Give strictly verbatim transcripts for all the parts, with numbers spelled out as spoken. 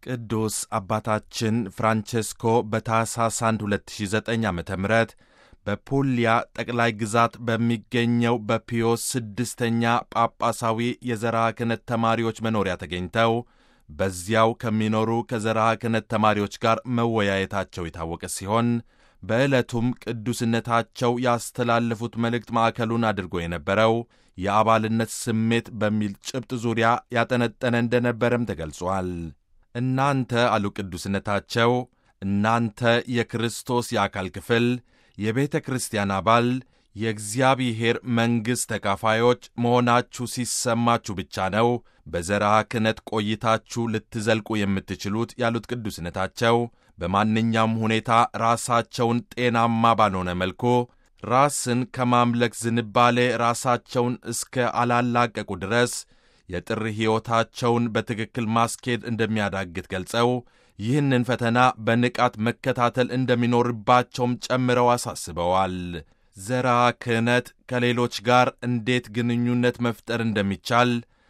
ቅዱስ አባታችን ፍራንቼስኮ በታኅሳስ አንድ ሁለት ሺህ ዘጠኝ ዓመተ ምህረት በፑልያ ጠቅላይ ግዛት በሚገኘው በፒዮስ ስድስተኛ ጳጳሳዊ የዘርዓ ክህነት ተማሪዎች መኖሪያ ተገኝተው በዚያው ከሚኖሩ ከዘርዓ ክህነት ተማሪዎች ጋር መወያየታቸው የታወቀ ሲሆን በዕለቱም ቅዱስነታቸው ያስተላለፉት መልእክት ማዕከሉን አድርጎ የነበረው የአባልነት ስሜት በሚል ጭብጥ ዙሪያ ያጠነጠነ እንደነበረም ተገልጿል። እናንተ አሉ ቅዱስነታቸው፣ እናንተ የክርስቶስ የአካል ክፍል፣ የቤተ ክርስቲያን አባል፣ የእግዚአብሔር መንግሥት ተካፋዮች መሆናችሁ ሲሰማችሁ ብቻ ነው በዘርዓ ክህነት ቆይታችሁ ልትዘልቁ የምትችሉት ያሉት ቅዱስነታቸው በማንኛውም ሁኔታ ራሳቸውን ጤናማ ባልሆነ መልኩ ራስን ከማምለክ ዝንባሌ ራሳቸውን እስከ አላላቀቁ ድረስ የጥሪ ሕይወታቸውን በትክክል ማስኬድ እንደሚያዳግት ገልጸው ይህንን ፈተና በንቃት መከታተል እንደሚኖርባቸውም ጨምረው አሳስበዋል። ዘርዓ ክህነት ከሌሎች ጋር እንዴት ግንኙነት መፍጠር እንደሚቻል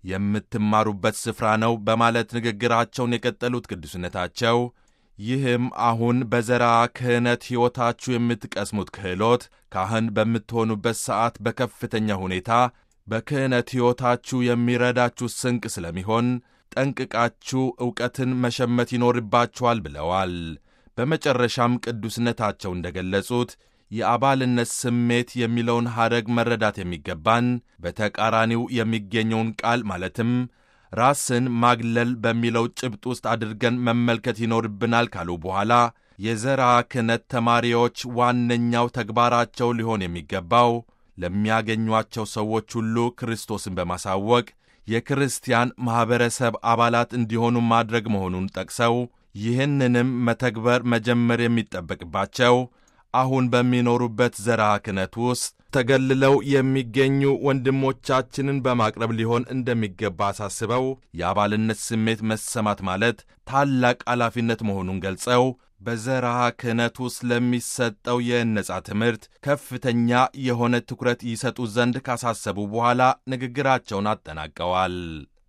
የምትማሩበት ስፍራ ነው በማለት ንግግራቸውን የቀጠሉት ቅዱስነታቸው ይህም አሁን በዘርዓ ክህነት ሕይወታችሁ የምትቀስሙት ክህሎት ካህን በምትሆኑበት ሰዓት በከፍተኛ ሁኔታ በክህነት ሕይወታችሁ የሚረዳችሁ ስንቅ ስለሚሆን ጠንቅቃችሁ ዕውቀትን መሸመት ይኖርባችኋል ብለዋል። በመጨረሻም ቅዱስነታቸው እንደገለጹት የአባልነት ስሜት የሚለውን ሐረግ መረዳት የሚገባን በተቃራኒው የሚገኘውን ቃል ማለትም ራስን ማግለል በሚለው ጭብጥ ውስጥ አድርገን መመልከት ይኖርብናል ካሉ በኋላ የዘርዓ ክህነት ተማሪዎች ዋነኛው ተግባራቸው ሊሆን የሚገባው ለሚያገኟቸው ሰዎች ሁሉ ክርስቶስን በማሳወቅ የክርስቲያን ማኅበረሰብ አባላት እንዲሆኑ ማድረግ መሆኑን ጠቅሰው ይህንንም መተግበር መጀመር የሚጠበቅባቸው አሁን በሚኖሩበት ዘርዓ ክህነት ውስጥ ተገልለው የሚገኙ ወንድሞቻችንን በማቅረብ ሊሆን እንደሚገባ አሳስበው የአባልነት ስሜት መሰማት ማለት ታላቅ ኃላፊነት መሆኑን ገልጸው በዘርዓ ክህነት ውስጥ ለሚሰጠው የነጻ ትምህርት ከፍተኛ የሆነ ትኩረት ይሰጡ ዘንድ ካሳሰቡ በኋላ ንግግራቸውን አጠናቀዋል።